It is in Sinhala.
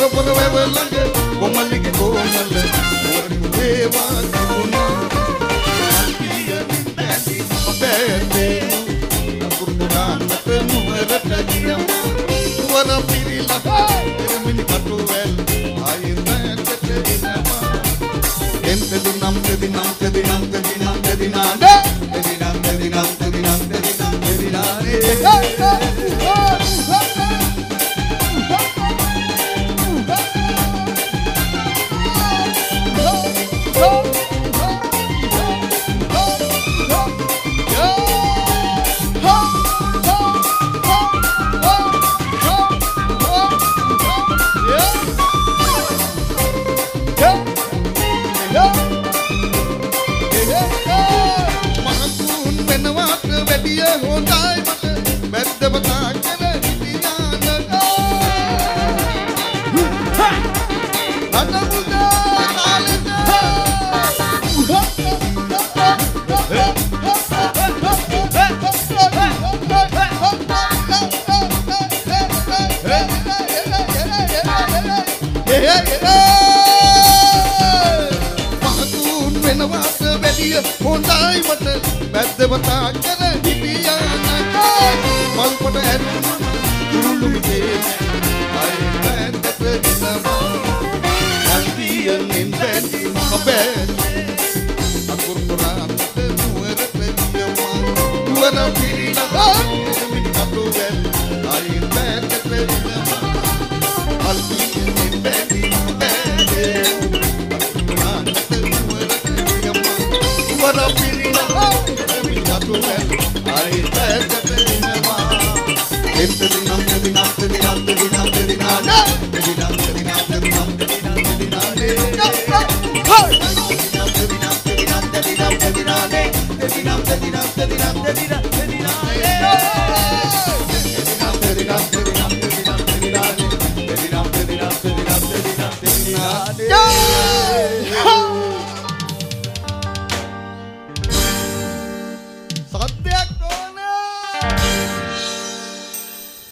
පොර වැව ළඟ කොමල්ලිගේ කොමල්ල දේවා තිබුණා අල්පිය නින්දැඳි අපේ අකුරුගානට නුවරට ගියා නුවර පිරිලා එරමිනි කටුවැල් ආයෙත් නැටට එනවා එන්තදිනම් තදිනම් තදිනම් තදිනම් තදිනානේ තදිනම් තදිනම් තදිනම් තදිනම් තදිනානේ හොඳයි මට බැද්දවතා කර හිටියා නෑ මල්පට ඇරුණු දුරුළු මිදේ ආයි බැද්දට ගිනවා අල්පියෙන් නින්දැඳි අපේ අකුරුරාන්ට නුවරට ගියවා නුවර පිරිලා එරමිනි කටුවැල් ආයි බැද්දට ගිනවා අල්පියෙන් නින්දැඳි අපේ What up, Billy? We got to well. I said that the if the dinam, the dinam, the dinam, the dinam, the dinam, the dinam, the dinam, the dinam, the dinam, the dinam, the dinam, the dinam, the dinam,